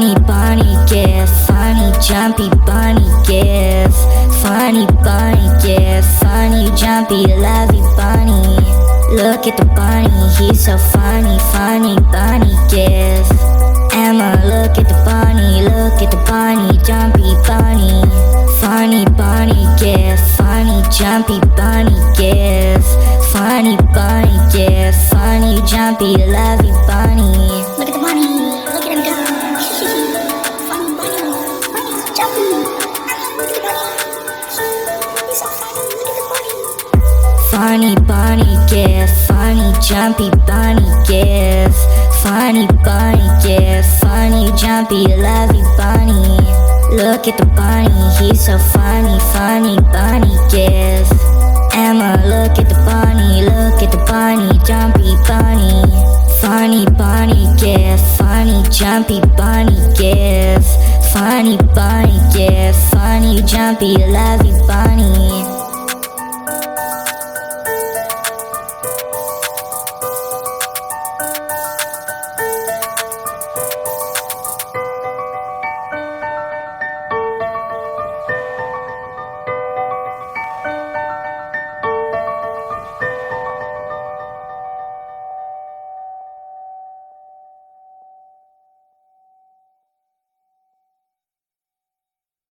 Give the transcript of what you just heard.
Funny bunny gift, funny jumpy bunny gift. Funny bunny gift, funny jumpy lovey bunny. Look at the bunny, he's so funny, funny bunny gift. Emma, look at the bunny, jumpy bunny. Funny bunny gift, funny jumpy bunny gift. Funny bunny gift, funny jumpy lovey bunny. Look at the bunny, look at him go. Funny bunny's jumpy. Look at the bunny, he's so funny, look at the bunny. Funny bunny gift, funny jumpy bunny gift. Funny bunny gift, funny jumpy lovey bunny. Look at the bunny, he's so funny, funny bunny gift. Emma, look at the bunny, jumpy bunny. Funny bunny gift, funny jumpy bunny gift. Funny bunny gift, funny jumpy lovey bunny.